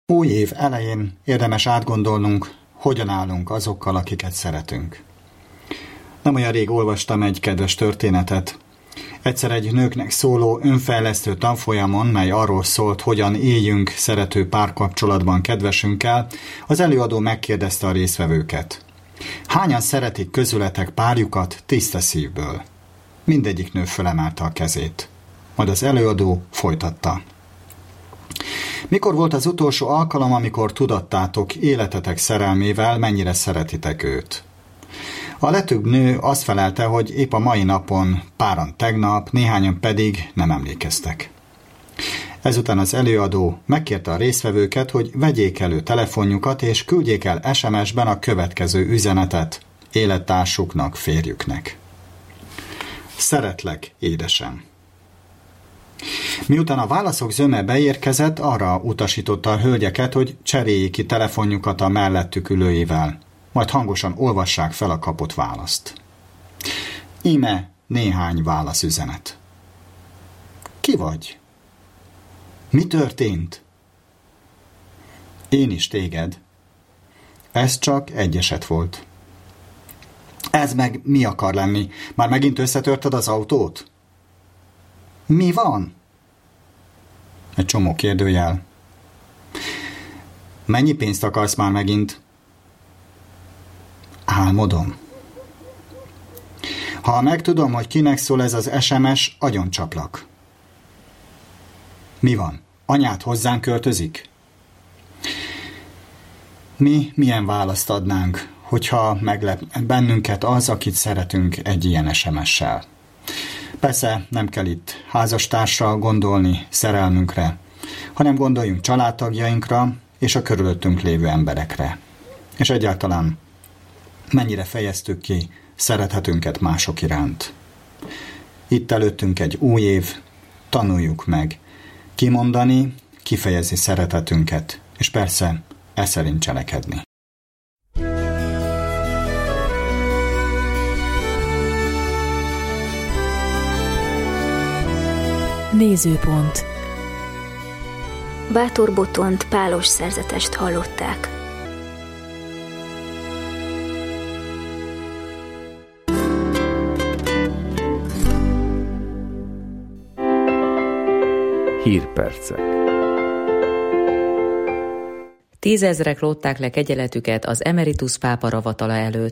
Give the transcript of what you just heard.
Új év elején érdemes átgondolnunk, hogyan állunk azokkal, akiket szeretünk. Nem olyan rég olvastam egy kedves történetet. Egyszer egy nőknek szóló önfejlesztő tanfolyamon, mely arról szólt, hogyan éljünk szerető párkapcsolatban kedvesünkkel, az előadó megkérdezte a résztvevőket. Hányan szeretik közületek párjukat tiszta szívből? Mindegyik nő fölemelte a kezét. Majd az előadó folytatta. Mikor volt az utolsó alkalom, amikor tudattátok életetek szerelmével, mennyire szeretitek őt? A legtöbb nő azt felelte, hogy épp a mai napon, páran tegnap, néhányan pedig nem emlékeztek. Ezután az előadó megkérte a résztvevőket, hogy vegyék elő telefonjukat és küldjék el SMS-ben a következő üzenetet élettársuknak, férjüknek. Szeretlek, édesem! Miután a válaszok zöme beérkezett, arra utasította a hölgyeket, hogy cseréljék ki telefonjukat a mellettük ülőjével, majd hangosan olvassák fel a kapott választ. Íme néhány válaszüzenet. Ki vagy? Mi történt? Én is téged. Ez csak egy eset volt. Ez meg mi akar lenni? Már megint összetörted az autót? Mi van? Egy csomó kérdőjel. Mennyi pénzt akarsz már megint? Álmodom. Ha megtudom, hogy kinek szól ez az SMS, agyoncaplak. Mi van? Anyád hozzánk költözik? Mi milyen választ adnánk, hogyha meglep bennünket az, akit szeretünk egy ilyen SMS-sel? Persze nem kell itt házastársra gondolni, szerelmünkre, hanem gondoljunk családtagjainkra és a körülöttünk lévő emberekre. És egyáltalán mennyire fejeztük ki szeretetünket mások iránt. Itt előttünk egy új év, tanuljuk meg kimondani, kifejezni szeretetünket, és persze e szerint cselekedni. Nézőpont. Bátor Botont pálos szerzetest hallották. Hírpercek. 10 000-ek lótták le kegyeletüket az emeritus pápa ravatala előtt.